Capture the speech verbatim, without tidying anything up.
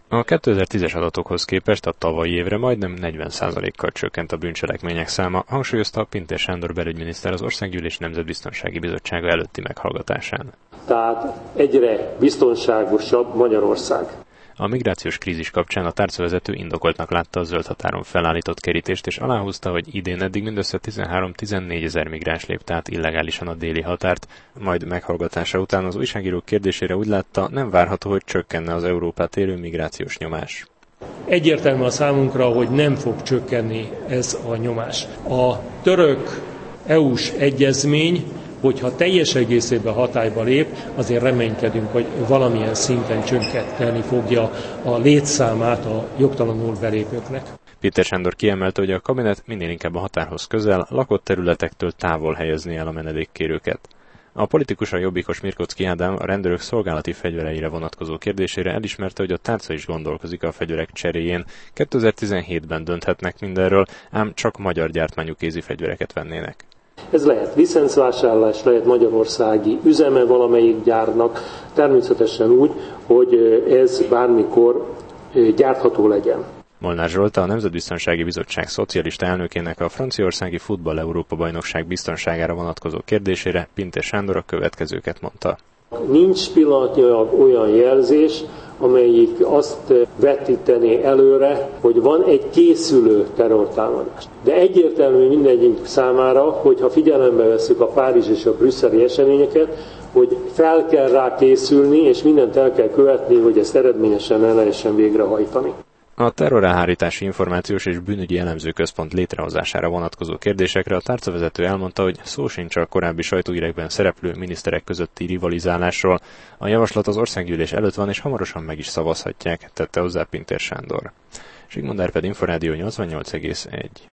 A kétezer-tízes adatokhoz képest a tavalyi évre majdnem negyven százalékkal csökkent a bűncselekmények száma, hangsúlyozta Pintér Sándor belügyminiszter az Országgyűlés Nemzetbiztonsági Bizottsága előtti meghallgatásán. Tehát egyre biztonságosabb Magyarország. A migrációs krízis kapcsán a tárcavezető indokoltnak látta a zöld határon felállított kerítést, és aláhúzta, hogy idén eddig mindössze tizenhárom-tizennégy ezer migráns lépte át illegálisan a déli határt, majd meghallgatása után az újságírók kérdésére úgy látta, nem várható, hogy csökkenne az Európát érő migrációs nyomás. Egyértelmű a számunkra, hogy nem fog csökkenni ez a nyomás. A török é u-s egyezmény, hogyha teljes egészében hatályba lép, azért reménykedünk, hogy valamilyen szinten csökkenteni fogja a létszámát a jogtalanul belépőknek. Pintér Sándor kiemelte, hogy a kabinet minél inkább a határhoz közel, lakott területektől távol helyezni el a menedékkérőket. A politikus, a jobbikos Mirkocki Ádám a rendőrök szolgálati fegyvereire vonatkozó kérdésére elismerte, hogy a tárca is gondolkozik a fegyverek cseréjén. kétezer-tizenhétben dönthetnek mindenről, ám csak magyar gyártmányú kézi fegyvereket vennének. Ez lehet licencvásárlás, lehet magyarországi üzeme valamelyik gyárnak, természetesen úgy, hogy ez bármikor gyártható legyen. Molnár Zsolt, a Nemzetbiztonsági Bizottság szocialista elnökének a franciaországi futball Európa-bajnokság biztonságára vonatkozó kérdésére Pintér Sándor a következőket mondta. Nincs pillanatnyilag olyan jelzés, amelyik azt vetítené előre, hogy van egy készülő terrortámadás. De egyértelmű mindegyik számára, hogyha figyelembe vesszük a párizsi és a brüsszeli eseményeket, hogy fel kell rá készülni, és mindent el kell követni, hogy ezt eredményesen el lehessen végrehajtani. A Terrorelhárítási Információs és Bűnügyi Elemzőközpont létrehozására vonatkozó kérdésekre a tárcavezető elmondta, hogy szó sincs a korábbi sajtóhírekben szereplő miniszterek közötti rivalizálásról. A javaslat az országgyűlés előtt van, és hamarosan meg is szavazhatják, tette hozzá Pintér Sándor. Zsigmond Árpád, Inforádió nyolcvannyolc egész egy.